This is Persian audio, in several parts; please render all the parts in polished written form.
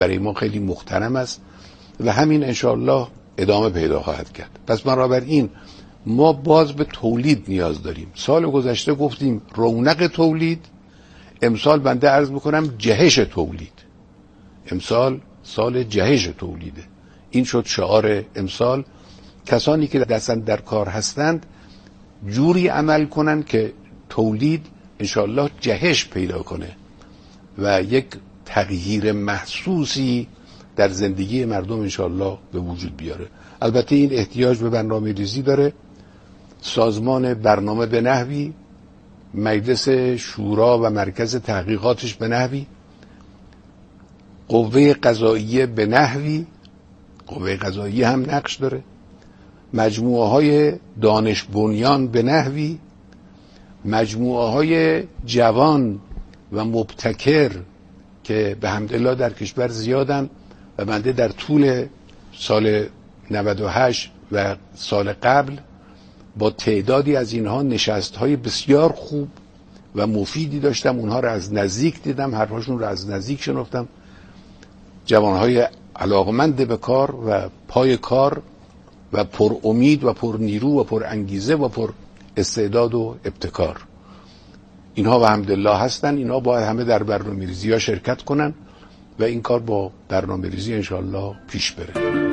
برای ما خیلی محترم است و همین انشاءالله ادامه پیدا خواهد کرد. پس بنابراین ما باز به تولید نیاز داریم. سال گذشته گفتیم رونق تولید، امسال بنده عرض میکنم جهش تولید. امسال سال جهش تولیده. این شد شعار امسال. کسانی که دستن در کار هستند جوری عمل کنند که تولید انشاءالله جهش پیدا کنه و یک تغییر محسوسی در زندگی مردم انشاءالله به وجود بیاره. البته این احتیاج به برنامه ریزی داره. سازمان برنامه به نحوی، مجلس شورا و مرکز تحقیقاتش به نحوی، قوه قضاییه به نحوی، قوه قضاییه هم نقش داره، مجموعه های دانش بنیان به نحوی، مجموعه های جوان و مبتکر که به حمدالله در کشور زیادن و بنده در طول سال 98 و سال قبل با تعدادی از اینها نشست‌های بسیار خوب و مفیدی داشتم. اونها رو از نزدیک دیدم، حرفاشون رو از نزدیک شنفتم. جوانهای علاقمند به کار و پای کار و پر امید و پر نیرو و پر انگیزه و پر استعداد و ابتکار. اینها و حمدالله هستن. اینها باید همه در برنامه‌ریزی‌ها شرکت کنن و این کار با برنامه‌ریزی انشاءالله پیش بره.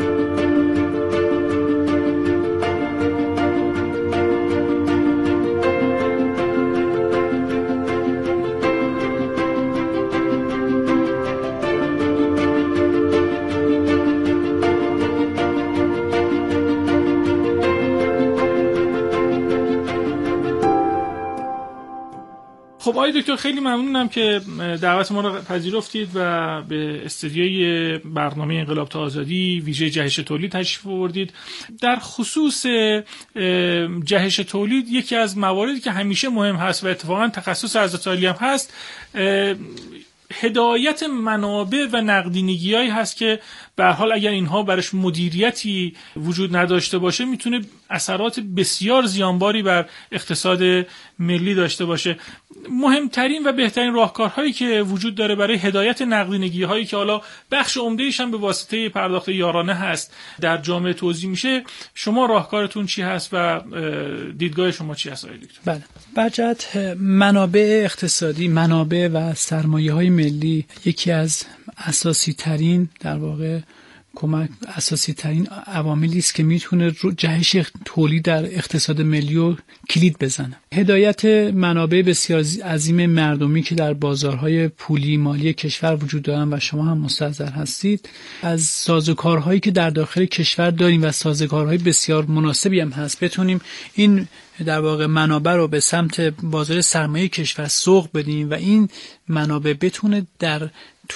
خب آقای دکتر خیلی ممنونم که دعوت ما رو پذیرفتید و به استودیوی برنامه انقلاب تا آزادی ویژه جهش تولید تشریف آوردید. در خصوص جهش تولید یکی از مواردی که همیشه مهم هست و اتفاقا تخصص حضرت عالی هم هست هدایت منابع و نقدینگی‌هایی هست که به هر حال اگر اینها برش مدیریتی وجود نداشته باشه میتونه اثرات بسیار زیانباری بر اقتصاد ملی داشته باشه. مهمترین و بهترین راهکارهایی که وجود داره برای هدایت نقدینگی‌هایی که حالا بخش عمده‌ایش هم به واسطه پرداخت یارانه هست در جامعه توزیع میشه، شما راهکارتون چی هست و دیدگاه شما چی هست آقای دکتر؟ بله، بجد منابع اقتصادی، منابع و سرمایه‌های ملی یکی از اساسی ترین در واقع اساسی ترین عواملی است که میتونه جهش تولید در اقتصاد ملی رو کلید بزنه. هدایت منابع بسیار عظیم مردمی که در بازارهای پولی مالی کشور وجود دارن و شما هم مستحضر هستید، از سازوکارهایی که در داخل کشور داریم و سازوکارهای بسیار مناسبی هم هست بتونیم این در واقع منابع رو به سمت بازار سرمایه کشور سوق بدیم و این منابع بتونه در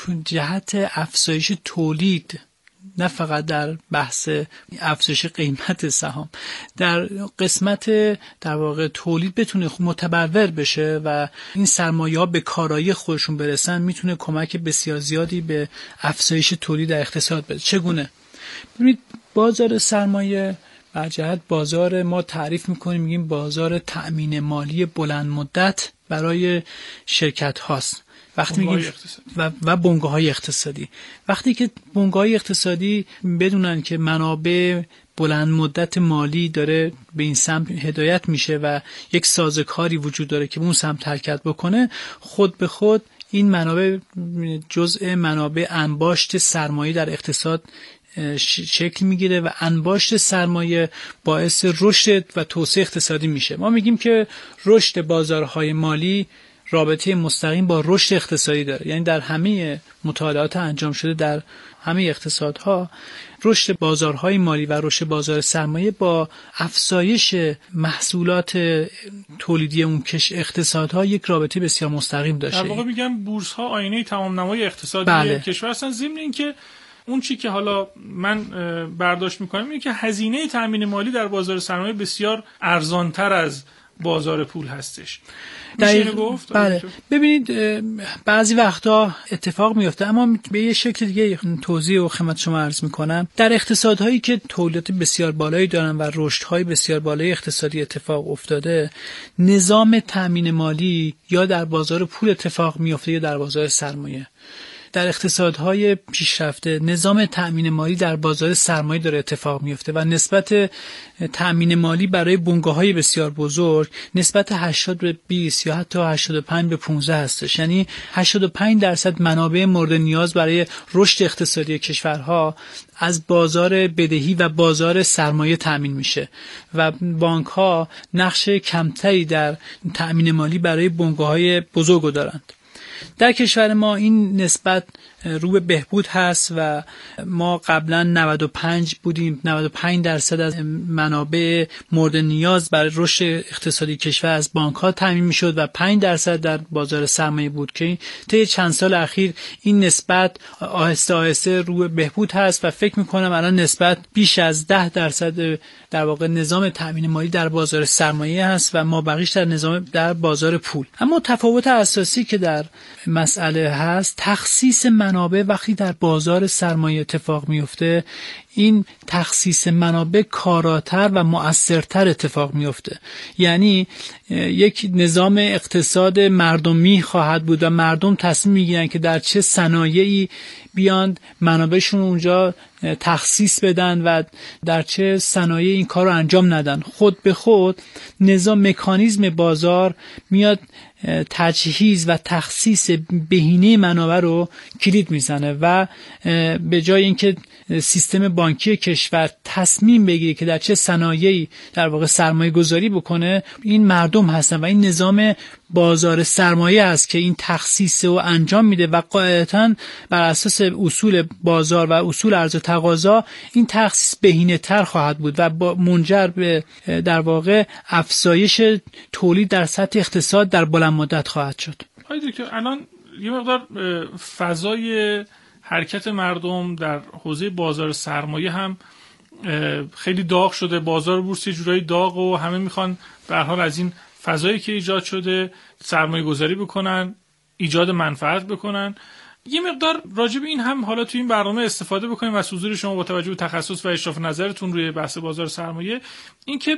جهت افزایش تولید، نه فقط در بحث افزایش قیمت سهام، در قسمت در واقع تولید بتونه متبلور بشه و این سرمایه‌ها به کارایی خودشون برسن، میتونه کمک بسیار زیادی به افزایش تولید در اقتصاد بده. چگونه؟ ببینید بازار سرمایه بر جهت بازار ما تعریف میکنیم، میگیم بازار تأمین مالی بلند مدت برای شرکت هاست. وقتی میگیم و بنگاه‌های اقتصادی، وقتی که بنگاه‌های اقتصادی بدونن که منابع بلند مدت مالی داره به این سمت هدایت میشه و یک سازوکاری وجود داره که به اون سمت حرکت بکنه، خود به خود این منابع جزء منابع انباشت سرمایه در اقتصاد شکل میگیره و انباشت سرمایه باعث رشد و توسعه اقتصادی میشه. ما میگیم که رشد بازارهای مالی رابطه مستقیم با رشد اقتصادی داره. یعنی در همه مطالعات انجام شده در همه اقتصادها رشد بازارهای مالی و رشد بازار سرمایه با افزایش محصولات تولیدی اون اقتصادها یک رابطه بسیار مستقیم داشته. در واقع میگم بورس ها آینه تمام نمای اقتصادی کشور هستن. ضمن اینکه اون چی که حالا من برداشت میکنم اینه که هزینه تامین مالی در بازار سرمایه بسیار ارزانتر از بازار پول هستش. میشه گفت؟ بله. ببینید بعضی وقتا اتفاق میفته، اما به یه شکل دیگه توضیح و خدمت شما عرض میکنم. در اقتصادهایی که تولیدات بسیار بالایی دارن و رشدهای بسیار بالای اقتصادی اتفاق افتاده، نظام تامین مالی یا در بازار پول اتفاق میفته یا در بازار سرمایه. در اقتصادهای پیشرفته نظام تأمین مالی در بازار سرمایه داره اتفاق میفته و نسبت تأمین مالی برای بنگاه‌های بسیار بزرگ نسبت 80 به 20 یا حتی 85 به 15 هستش. یعنی 85% منابع مورد نیاز برای رشد اقتصادی کشورها از بازار بدهی و بازار سرمایه تأمین میشه و بانک‌ها نقش کمتری در تأمین مالی برای بنگاه‌های بزرگ دارند. در کشور ما این نسبت رو به بهبود هست و ما قبلا 95 بودیم، 95% از منابع مورد نیاز برای رشد اقتصادی کشور از بانک‌ها تامین می‌شد و 5% در بازار سرمایه بود که طی چند سال اخیر این نسبت آهسته آهسته رو به بهبود هست و فکر می‌کنم الان نسبت بیش از 10% در واقع نظام تامین مالی در بازار سرمایه هست و ما بقیش در بازار پول. اما تفاوت اساسی که در مسئله هست تخصیص منابع وقتی در بازار سرمایه اتفاق میفته، این تخصیص منابع کاراتر و مؤثرتر اتفاق میفته. یعنی یک نظام اقتصاد مردمی خواهد بود و مردم تصمیم میگیرن که در چه صنایعی بیان منابعشون اونجا تخصیص بدن و در چه صنایعی این کار رو انجام ندن. خود به خود نظام مکانیزم بازار میاد تجهیز و تخصیص بهینه منابع رو کلید میزنه و به جای اینکه سیستم بانکی کشور تصمیم بگیره که در چه صنایعی در واقع سرمایه گذاری بکنه، این مردم هستن و این نظام بازار سرمایه است که این تخصیص رو انجام میده و قاعدتاً بر اساس اصول بازار و اصول عرضه و تقاضا این تخصیص بهینه تر خواهد بود و منجر به در واقع افزایش تولید در سطح اقتصاد در بلند مدت خواهد شد. آقای دکتر، الان یه مقدار فضای حرکت مردم در حوزه بازار سرمایه هم خیلی داغ شده. بازار بورس یه جورایی داغ و همه میخوان به هر حال از این فضایی که ایجاد شده سرمایه گذاری بکنن، ایجاد منفعت بکنن. یه مقدار راجع به این هم حالا تو این برنامه استفاده بکنیم از حضور شما با توجه به تخصص و اشراف نظرتون روی بحث بازار سرمایه، اینکه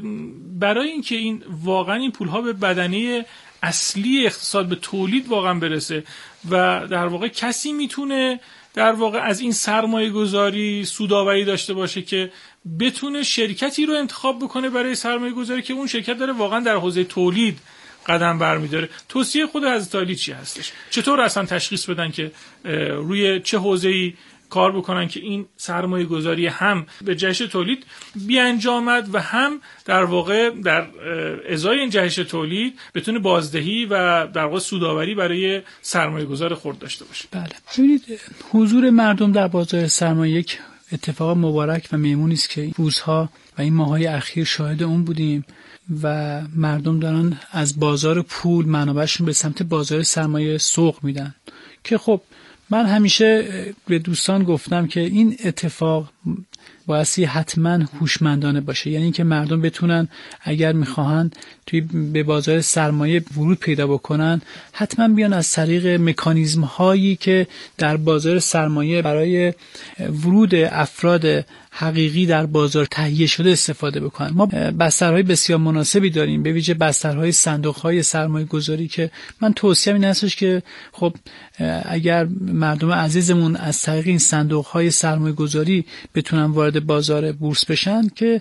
برای اینکه این واقعا این پولها به بدنه اصلی اقتصاد به تولید واقعا برسه و در واقع کسی میتونه در واقع از این سرمایه گذاری سودآوری داشته باشه که بتونه شرکتی رو انتخاب بکنه برای سرمایه گذاری که اون شرکت داره واقعا در حوزه تولید قدم برمیداره. توصیه خود حضرت عالی چی هستش؟ چطور اصلا تشخیص بدن که روی چه حوزه‌ای کار بکنن که این سرمایه گذاری هم به جهش تولید بیانجامد و هم در واقع در ازای این جهش تولید بتونه بازدهی و در واقع سودآوری برای سرمایه گذار خرد داشته باشه؟ بله، ببینید حضور مردم در بازار سرمایه یک اتفاق مبارک و میمونی است که روزها و این ماه‌های اخیر شاهد اون بودیم و مردم دارن از بازار پول منابعشون به سمت بازار سرمایه سوق میدن که خب من همیشه به دوستان گفتم که این اتفاق بایستی حتما هوشمندانه باشه. یعنی که مردم بتونن اگر میخواهند به بازار سرمایه ورود پیدا بکنن حتما بیان از طریق مکانیزم هایی که در بازار سرمایه برای ورود افراد حقیقی در بازار تهیه شده استفاده بکنن. ما بسترهای بسیار مناسبی داریم، به ویژه بسترهای صندوق‌های سرمایه گذاری که من توصیه‌ام این هستش که خب اگر مردم عزیزمون از طریق این صندوق‌های سرمایه گذاری بتونن وارد بازار بورس بشن که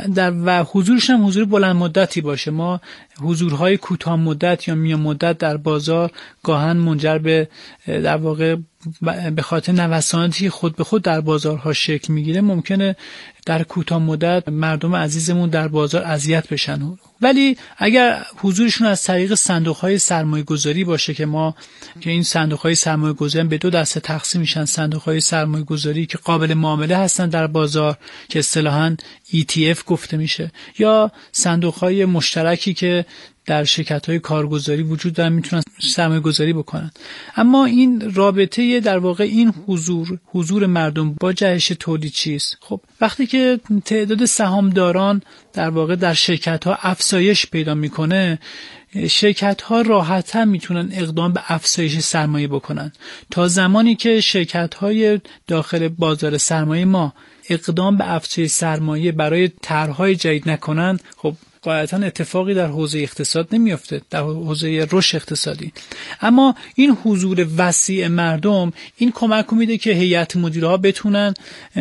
و حضورشون هم حضور بلند مدتی باشه. ما حضورهای کوتاه مدت یا میان مدت در بازار گاهن منجر به در واقع به خاطر نوساناتی خود به خود در بازارها شکل میگیره ممکنه در کوتاه مدت مردم عزیزمون در بازار اذیت بشن. ولی اگر حضورشون از طریق صندوق‌های سرمایه‌گذاری باشه که این صندوق‌های سرمایه‌گذاری به دو دسته تقسیم میشن، صندوق‌های سرمایه‌گذاری که قابل معامله هستن در بازار که اصطلاحاً ETF گفته میشه، یا صندوق‌های مشترکی که در شرکت‌های کارگزاری وجود دارن میتونن سرمایه گذاری بکنن. اما این رابطه در واقع این حضور مردم با جهش تولید چیست؟ خب وقتی که تعداد سهامداران در واقع در شرکت‌ها افزایش پیدا میکنه، شرکت‌ها راحت‌تر میتونن اقدام به افزایش سرمایه بکنن. تا زمانی که شرکت‌های داخل بازار سرمایه ما اقدام به افزایش سرمایه برای طرح‌های جدید نکنن، خب قاعدتا اتفاقی در حوزه اقتصاد نمیفته، در حوزه رشد اقتصادی. اما این حضور وسیع مردم این کمک میده که هیئت مدیرها بتونن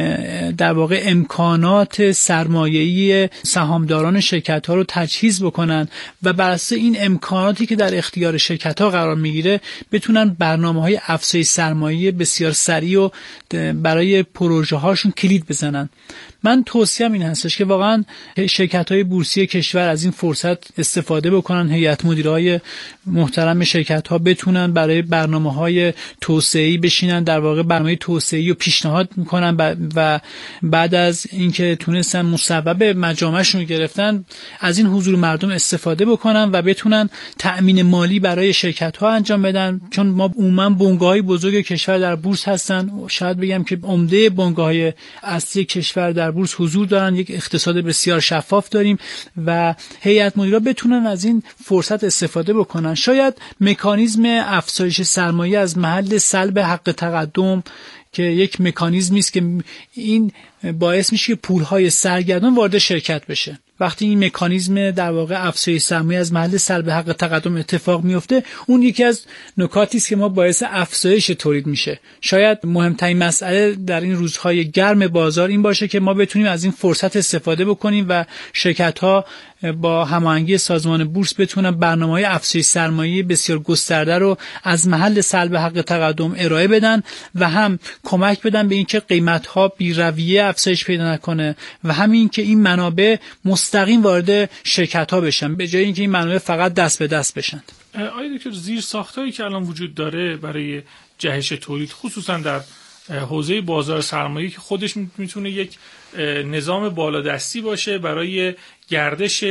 در واقع امکانات سرمایه‌ای سهامداران شرکت‌ها رو تجهیز بکنن و بر اساس این امکاناتی که در اختیار شرکت‌ها قرار میگیره بتونن برنامه‌های افزایش سرمایه بسیار سریع و برای پروژه هاشون کلید بزنن. من توصیه‌ام این هستش که واقعا شرکت‌های بورسی کشور از این فرصت استفاده بکنن، هیئت مدیرهای محترم شرکت‌ها بتونن برای برنامه‌های توسعه‌ای بشینن، در واقع برنامه توسعه‌ای رو پیشنهاد می‌کنن و بعد از اینکه تونستن مصوب مجامعشون رو گرفتن از این حضور مردم استفاده بکنن و بتونن تأمین مالی برای شرکت‌ها انجام بدن. چون ما عموما بنگاه‌های بزرگ کشور در بورس هستن، شاید بگم که عمده بنگاه‌های اصلی کشور در بورس حضور دارن، یک اقتصاد بسیار شفاف داریم و هیئت مدیرها بتونن از این فرصت استفاده بکنن. شاید مکانیزم افزایش سرمایه از محل سلب حق تقدم که یک مکانیزمی است که این باعث میشه که پولهای سرگردان وارد شرکت بشه. وقتی این مکانیزم در واقع افزایش سرمایه از محل سلب حق تقدم اتفاق میفته، اون یکی از نکاتی است که ما باعث افزایش تولید میشه. شاید مهمترین مسئله در این روزهای گرم بازار این باشه که ما بتونیم از این فرصت استفاده بکنیم و شرکت‌ها با هماهنگی سازمان بورس بتونن برنامه‌های افزایش سرمایه بسیار گسترده رو از محل سلب حق تقدم ارائه بدن و هم کمک بدن به اینکه قیمت‌ها بی‌رویه افزایش پیدا نکنه و همین که این منابع مستقیم وارد شرکت‌ها بشن به جای اینکه این منابع فقط دست به دست بشن. آقای دکتر، زیرساختایی که الان وجود داره برای جهش تولید خصوصا در حوزه بازار سرمایه که خودش میتونه یک نظام بالادستی باشه برای گردش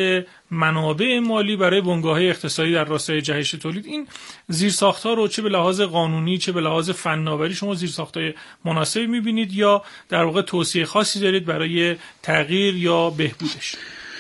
منابع مالی برای بنگاه‌های اقتصادی در راستای جهش تولید، این زیرساخت‌ها رو چه به لحاظ قانونی چه به لحاظ فناوری شما زیرساخت‌های مناسبی می‌بینید یا در واقع توصیه خاصی دارید برای تغییر یا بهبودش؟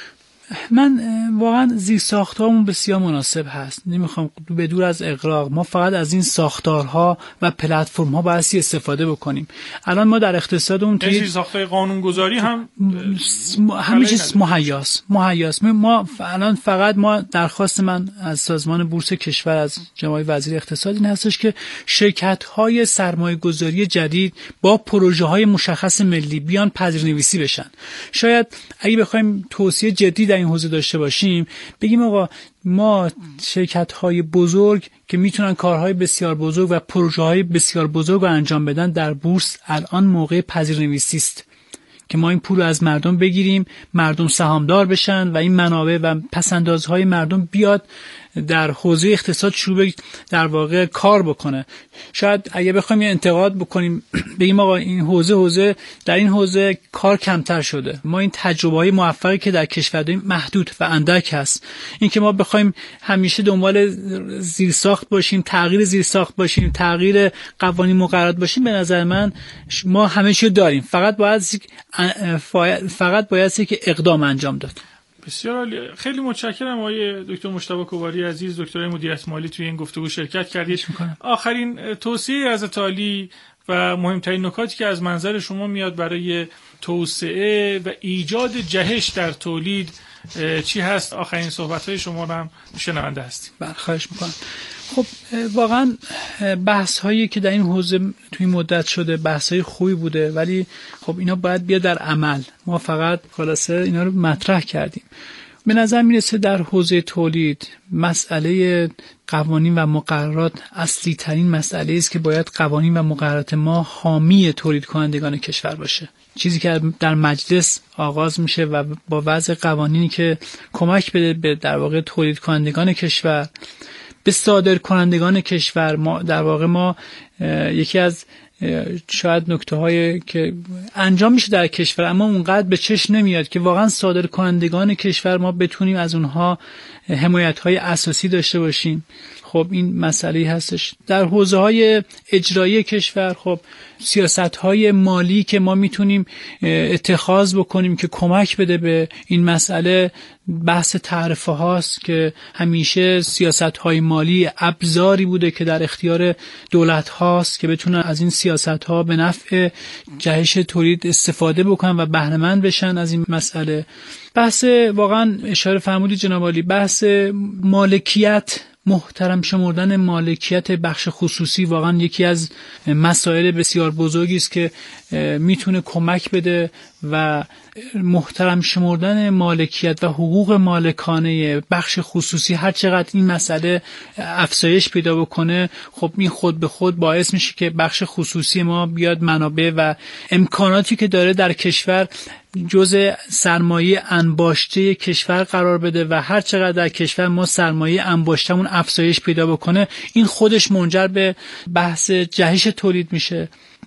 من واقعا زیرساخت‌هامون بسیار مناسب هست، نمیخوام به دور از اغراق. ما فقط از این ساختارها و پلتفرم‌ها باید استفاده بکنیم. الان ما در اقتصادمون توی زیرساخت‌های قانونگذاری هم همه چیز مهیاست. ما الان فقط درخواست من از سازمان بورس کشور از جناب وزیر اقتصاد این هستش که شرکت‌های سرمایه‌گذاری جدید با پروژه‌های مشخص ملی بیان پذیرنویسی بشن. شاید اگه بخوایم توصیه جدی در این حوزه داشته باشیم بگیم آقا ما شرکت‌های بزرگ که میتونن کارهای بسیار بزرگ و پروژه‌های بسیار بزرگ رو انجام بدن در بورس الان موقع پذیرنویسی است که ما این پول از مردم بگیریم، مردم سهامدار بشن و این منابع و پسندازهای مردم بیاد در حوزه اقتصاد شروع در واقع کار بکنه. شاید اگه بخوایم یه انتقاد بکنیم بگیم آقا این حوزه در این حوزه کار کمتر شده، ما این تجربه‌های موفقی که در کشور داریم محدود و اندک هست. این که ما بخوایم همیشه دنبال زیرساخت باشیم، تغییر زیرساخت باشیم، تغییر قوانین مقررات باشیم، به نظر من ما همه چی داریم، فقط باید که اقدام انجام داد. بسیار عالی. خیلی متشکرم آقای دکتر مجتبی کوباری عزیز، دکترای مدیریت مالی توی این گفتگو شرکت کردید. آخرین توصیه از عالی و مهمترین نکاتی که از منظر شما میاد برای توسعه و ایجاد جهش در تولید چی هست؟ آخرین صحبت‌های شما رو هم شنونده هستیم. بله، خواهش می‌کنم. خب واقعا بحث هایی که در این حوزه توی مدت شده بحث های خوبی بوده، ولی خب اینا باید بیاد در عمل. ما فقط خلاصه اینا رو مطرح کردیم. به نظر میرسه در حوزه تولید مسئله قوانین و مقررات اصلی ترین مسئله است که باید قوانین و مقررات ما حامی تولید کنندگان کشور باشه. چیزی که در مجلس آغاز میشه و با وضع قوانینی که کمک بده به در واقع تولید کنندگان کشور، به صادر کنندگان کشور. ما در واقع ما یکی از شاید نکته هایی که انجام میشه در کشور اما اونقدر به چشم نمیاد که واقعا صادر کنندگان کشور ما بتونیم از اونها حمایت های اساسی داشته باشیم. خب این مسئله هستش. در حوزه‌های اجرایی کشور خب سیاست‌های مالی که ما میتونیم اتخاذ بکنیم که کمک بده به این مسئله، بحث تعرفه هاست که همیشه سیاست‌های مالی ابزاری بوده که در اختیار دولت هاست که بتونن از این سیاست‌ها به نفع جهش تولید استفاده بکنن و بهره مند بشن از این مسئله. بحث واقعا اشاره فرمودید جناب عالی، بحث مالکیت، محترم شمردن مالکیت بخش خصوصی واقعا یکی از مسائل بسیار بزرگی است که میتونه کمک بده و محترم شمردن مالکیت و حقوق مالکانه بخش خصوصی هر چقدر این مسئله افزایش پیدا بکنه، خب این خود به خود باعث میشه که بخش خصوصی ما بیاد منابع و امکاناتی که داره در کشور جزء سرمایه انباشته کشور قرار بده و هر چقدر در کشور ما سرمایه انباشتمون افزایش پیدا بکنه، این خودش منجر به بحث جهش تولید میشه.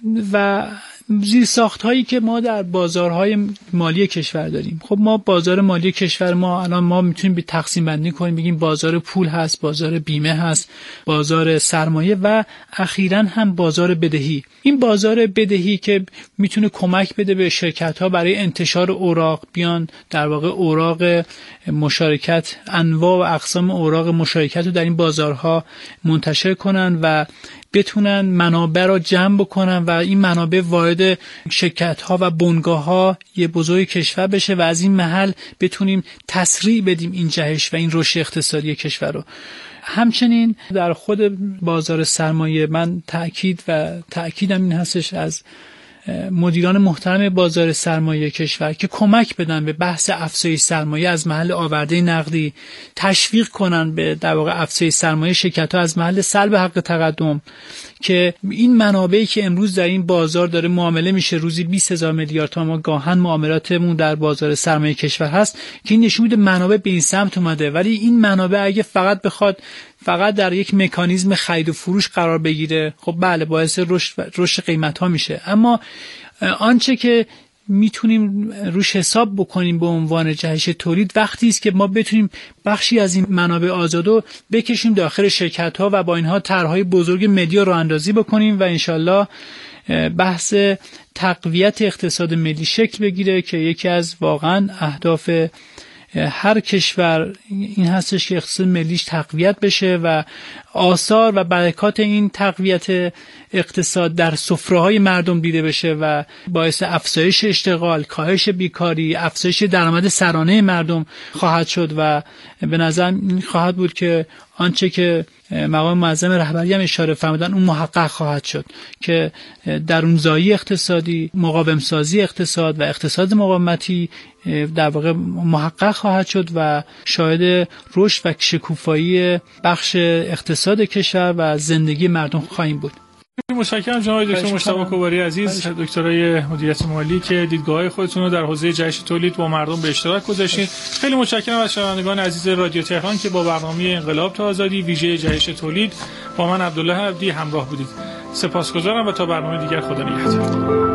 و زیرساخت هایی که ما در بازارهای مالی کشور داریم، خب ما بازار مالی کشور ما الان ما میتونیم به تقسیم بندی کنیم، بگیم بازار پول هست، بازار بیمه هست، بازار سرمایه و اخیراً هم بازار بدهی. این بازار بدهی که میتونه کمک بده به شرکت ها برای انتشار اوراق، بیان در واقع اوراق مشارکت، انواع و اقسام اوراق مشارکت رو در این بازارها منتشر کنن و بتونن منابع را جمع بکنن و این منابع وارد شرکت‌ها و بنگاه‌ها یه بزرگ کشور بشه و از این محل بتونیم تسریع بدیم این جهش و این رشد اقتصادی کشور رو. همچنین در خود بازار سرمایه من تأکیدم این هستش از مدیران محترم بازار سرمایه کشور که کمک بدن به بحث افزایش سرمایه از محل آورده نقدی، تشویق کنن به در واقع افزایش سرمایه شرکت‌ها از محل سلب حق تقدم، که این منابعی که امروز در این بازار داره معامله میشه، روزی 20,000 میلیارد تومان ما گاهن معاملاتمون در بازار سرمایه کشور هست که این نشون میده منابع به این سمت اومده. ولی این منابع اگه فقط در یک مکانیزم خرید و فروش قرار بگیره، خب بله باعث رشد قیمت‌ها میشه، اما آنچه که میتونیم روش حساب بکنیم به عنوان جهش تولید وقتی است که ما بتونیم بخشی از این منابع آزادو بکشیم داخل شرکت‌ها و با اینها طرح‌های بزرگ ملی راه اندازی بکنیم و انشالله بحث تقویت اقتصاد ملی شکل بگیره که یکی از واقعا اهداف هر کشور این هستش که اقتصاد ملیش تقویت بشه و آثار و برکات این تقویت اقتصاد در سفره‌های مردم دیده بشه و باعث افزایش اشتغال، کاهش بیکاری، افزایش درآمد سرانه مردم خواهد شد و به نظر این خواهد بود که آنچه که مقام معظم رهبری هم اشاره فرمودن اون محقق خواهد شد که درونزایی اقتصادی، مقاوم سازی اقتصاد و اقتصاد مقاومتی در واقع محقق خواهد شد و شاهد رشد و شکوفایی بخش اقتصاد کشور و زندگی مردم خواهیم بود. متشکرم جناب دکتر مجتبی کوباری عزیز، دکترای مدیریت مالی که دیدگاه خودتون رو در حوزه جهش تولید با مردم به اشتراک گذاشتین. خیلی متشکرم از شنوندگان عزیز رادیو تهران که با برنامه انقلاب تا آزادی ویژه جهش تولید با من عبدالله عبدی همراه بودید. سپاسگزارم و تا برنامه دیگر خدا نگهدار.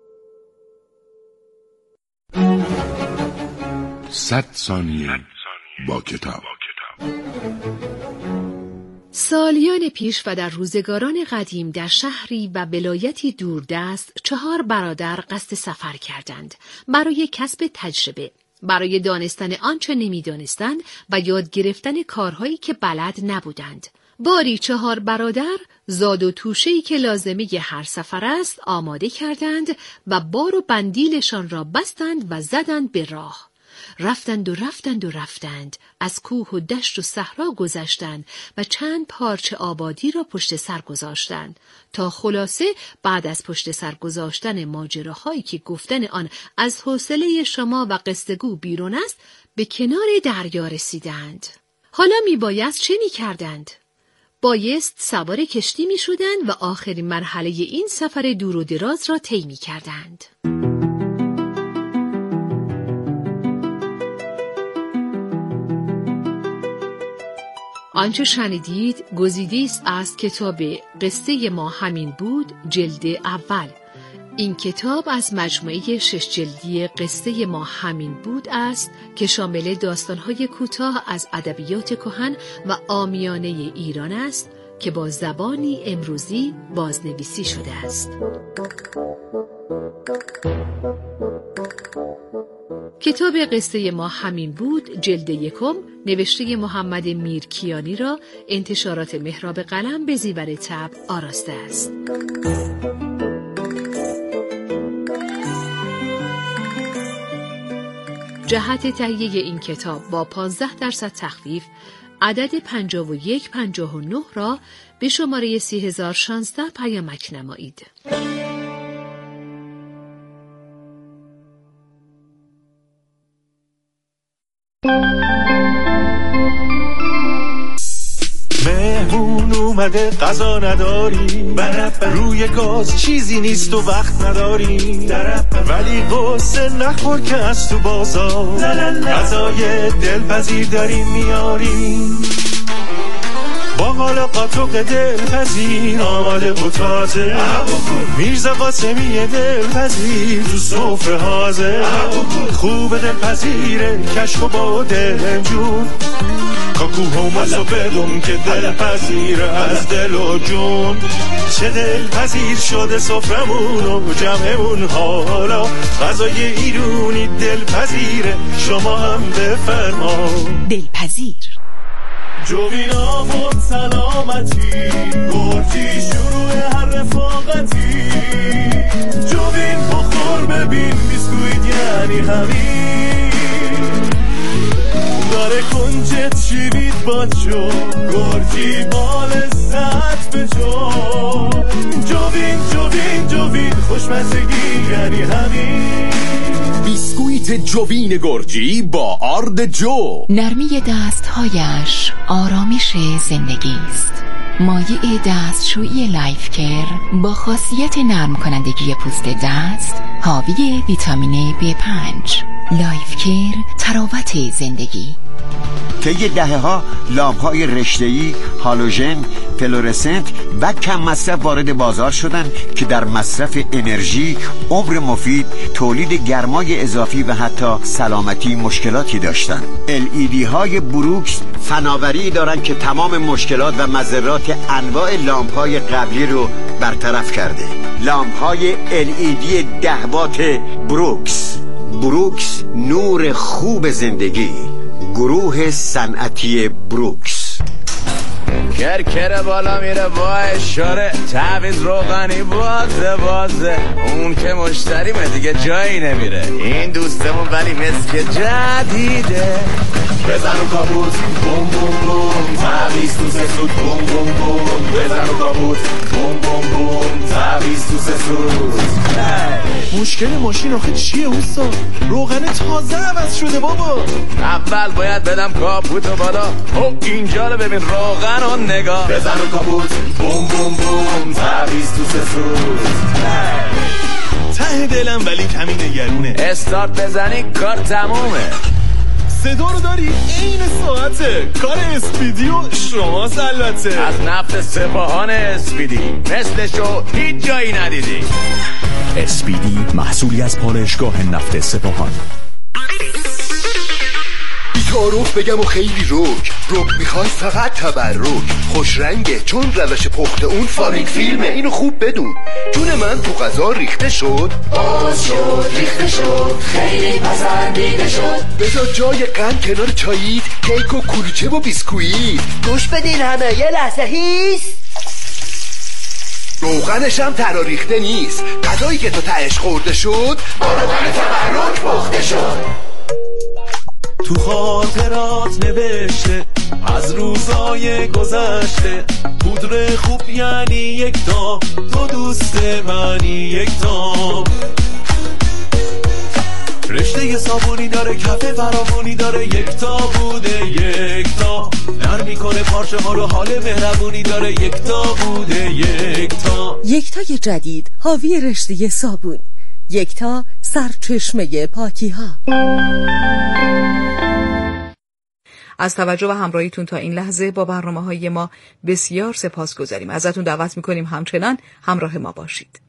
صد ثانیه با کتاب. سالیان پیش و در روزگاران قدیم در شهری و ولایتی دوردست 4 برادر قصد سفر کردند برای کسب تجربه، برای دانستن آنچه نمی‌دانستند و یاد گرفتن کارهایی که بلد نبودند. باری 4 برادر زاد و توشه‌ای که لازمه هر سفر است آماده کردند و بار و بندیلشان را بستند و زدند به راه. رفتند و رفتند و رفتند، از کوه و دشت و صحرا گذشتند و چند پارچه آبادی را پشت سر گذاشتند تا خلاصه بعد از پشت سر گذاشتن ماجراهایی که گفتن آن از حوصله شما و قصه‌گو بیرون است به کنار دریا رسیدند. حالا میبایست چه میکردند؟ بایست سوار کشتی میشدند و آخرین مرحله این سفر دور و دراز را طی میکردند. آنچه شنیدید گزیده است از کتاب قصه ما همین بود جلد اول. این کتاب از مجموعه 6 جلدی قصه ما همین بود است که شامل داستان‌های کوتاه از ادبیات کهن و عامیانه ایران است که با زبانی امروزی بازنویسی شده است. کتاب قصه ما همین بود جلد 1 نوشته محمد میرکیانی را انتشارات محراب قلم به زیور طبع آراسته است. جهت تهیه این کتاب با 15% تخفیف عدد 5159 را به شماره 3016 پیامک نمایید. مهمون اومده غذا نداری، روی گاز چیزی نیست و وقت نداری، ولی قصه نخور که از تو بازار غذای دلپذیر داریم میاریم. با حالا قاطق دلپذیر آماده و تازه، میرزا قاسمی دلپذیر تو سفره حاضر. خوب دلپذیره کشف و با دلجون، کاکو همس و بدون که دلپذیره از دل و جون. چه دلپذیر شده سفرمون و جمعمون، حالا غذای ایرونی دلپذیره، شما هم بفرما دلپذیر. جوین آفت سلامتی، گرچی شروع هر رفاقتی. جوین بخور ببین بیسکویت یعنی همین، داره کنجت شیرید باچو، گرچی بال لذت به جو. جوین خوشمزگی یعنی همین، بیسکویت جوین گرجی با آرد جو. نرمی دستهایش آرامش زندگی است. مایع دستشویی لایف کیر با خاصیت نرم کنندگی پوست دست، حاوی ویتامین B5. لایف کیر تراوت زندگی. طی دهه‌ها لامپ‌های رشته‌ای، هالوژن، فلورسنت و کم مصرف وارد بازار شدند که در مصرف انرژی، عمر مفید، تولید گرمای اضافی و حتی سلامتی مشکلاتی داشتند. LED های بروکس فناوری دارند که تمام مشکلات و مضرات انواع لامپ‌های قبلی رو برطرف کرده. لامپ‌های LED 10 وات بروکس، نور خوب زندگی. گروه صنعتی بروکس. کرکره بالا میره با اشاره، تعویض روغنی بازه اون که مشتریمه دیگه جایی نمیره. این دوستمون ولی مسک جدیده، بزن و کابوت بوم بوم بوم، تعویض تو سه سود بوم بوم بوم. بزن و کابوت بوم بوم بوم، تعویض تو سه سود. مشکل ماشین آخه چیه اوستا؟ روغن تازه عوض شده بابا. اول باید بدم کاپوتو بالا، او اینجا رو ببین روغن و نگاه. بزن و کاپوت بوم بوم بوم، تعویض تو سه سود. ته دلم ولی کمی نگرونه، استارت بزنی کار تمومه. صدا رو داری؟ این ساعته، کار اسپیدی و شماست البته. از نفت سپاهان اسپیدی، مثلشو هیچ جایی ندیدی. اسپیدی محصولی از پالایشگاه نفت سپاهان. تعارف بگم و خیلی رک میخوای فقط تبرک، خوش رنگه چون روش پخت اون فامیک فیلمه، اینو خوب بدون. جون من تو غذا ریخته شد، باز شد ریخته شد، خیلی پسندیده شد. بذار جای قند کنار چاییت، کیک و کلوچه و بیسکویت. گوش بدین همه یه لحظه هیس. روغنش هم ترا ریخته نیست، غذایی که تو تهش خورده شد با روغن تبرک پخته شد. تو خاطرات نوشته از روزای گذشته، پودر خوب یعنی یک تا، تو دوست منی یک تا. رشته صابونی داره، کف فراوانی داره، یک تا بوده یک تا. نرم میکنه پارچه ها رو، حال مهربونی داره، یک تا بوده یک تا. یک تای جدید حاوی رشته صابون، یک تا سرچشمه پاکی ها. از توجه و همراهیتون تا این لحظه با برنامه‌های ما بسیار سپاسگزاریم. ازتون دعوت می‌کنیم همچنان همراه ما باشید.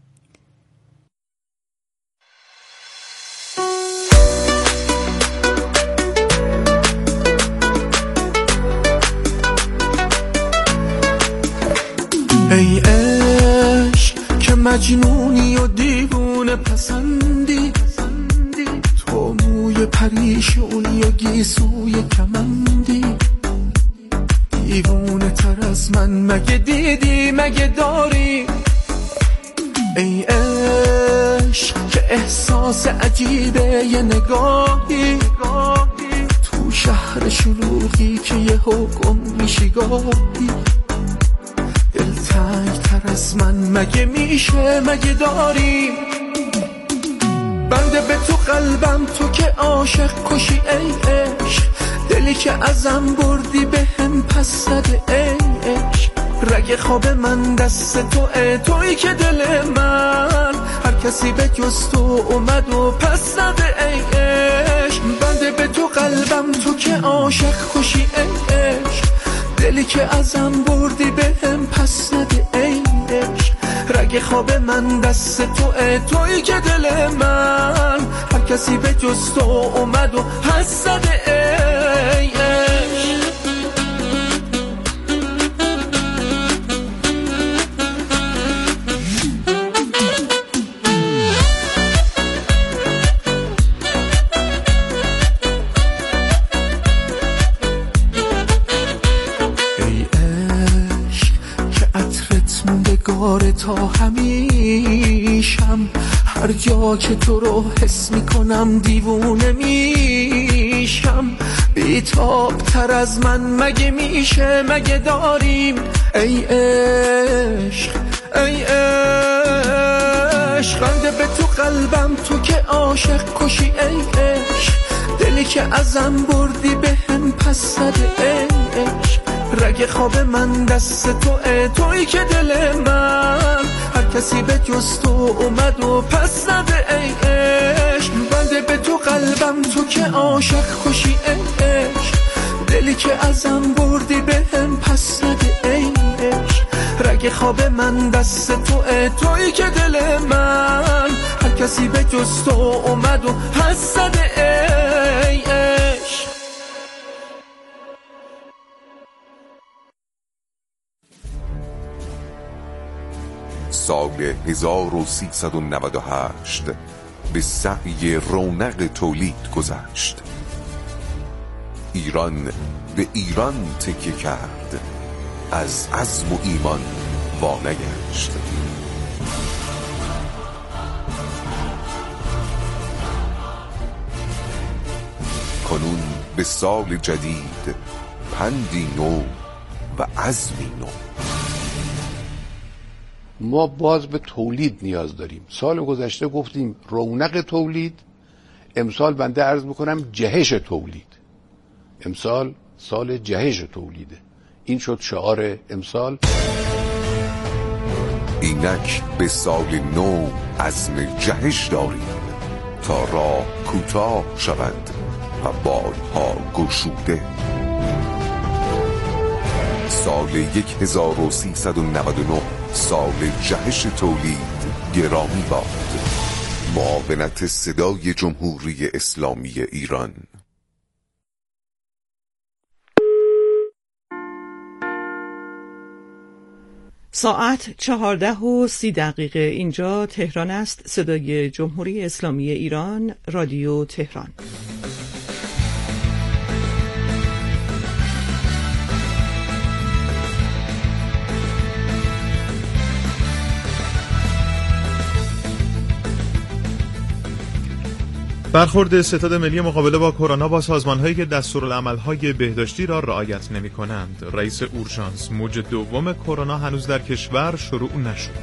ای عشق که مجنونی و دیوونه پسندی، تو موی پریشونی و گیسوی کمندی. دیوونه تر از من مگه دیدی مگه داری؟ ای عشق که احساس عجیبه یه نگاهی، تو شهر شلوغی که یه حکم میشی گاهی. دلتنگ تر از من مگه میشه مگه داری؟ بنده به تو قلبم تو که عاشق کشی ای عشق، دلی که ازم بردی به هم پس زده ای عشق. رگ خواب من دست تویی که دل من هر کسی به جز تو اومد و پس زده ای عشق. بنده به تو قلبم تو که عاشق کشی ای عشق، دلی که ازم بردی به هم پس زده ای عشق. رگ خواب من دست تویی که دل من هر کسی به جز تو اومد و پس زده ای عشق. تا همیشم هر جا که تو رو حس میکنم دیوونه میشم. بیتاب تر از من مگه میشه مگه داریم؟ ای عشق ای عشق، بنده به تو قلبم تو که عاشق کشی ای عشق، دلی که ازم بردی به هم پس زده ای عشق. رگ خواب من دست تویی که دل من هر کسی به جز تو اومد و پس زده ای عشق. بنده به تو قلبم تو که عاشق کشی ای عشق، دلی که ازم بردی به هم پس زده ای عشق. رگ خواب من دست تویی که دل من هر کسی به جز تو اومد و پس زده ای عشق. سال 1398 به سعی رونق تولید گذشت. ایران به ایران تکیه کرد، از عزم و ایمان وانگشت. کنون به سال جدید پندی نو و عزمی نو. ما باز به تولید نیاز داریم. سال گذشته گفتیم رونق تولید، امسال بنده عرض میکنم جهش تولید. امسال سال جهش تولیده، این شد شعار امسال. اینک به سال نو عزم جهش داریم تا راه کوتاه شود و بالها گشوده. سال 1399 سال جهش تولید گرامی باد. معاونت صدای جمهوری اسلامی ایران. ساعت 14:30 اینجا تهران است. صدای جمهوری اسلامی ایران، رادیو تهران. برخورد ستاد ملی مقابله با کرونا با سازمان‌هایی که دستورالعمل‌های بهداشتی را رعایت نمی‌کنند. رئیس اورژانس: موج دوم کرونا هنوز در کشور شروع نشد.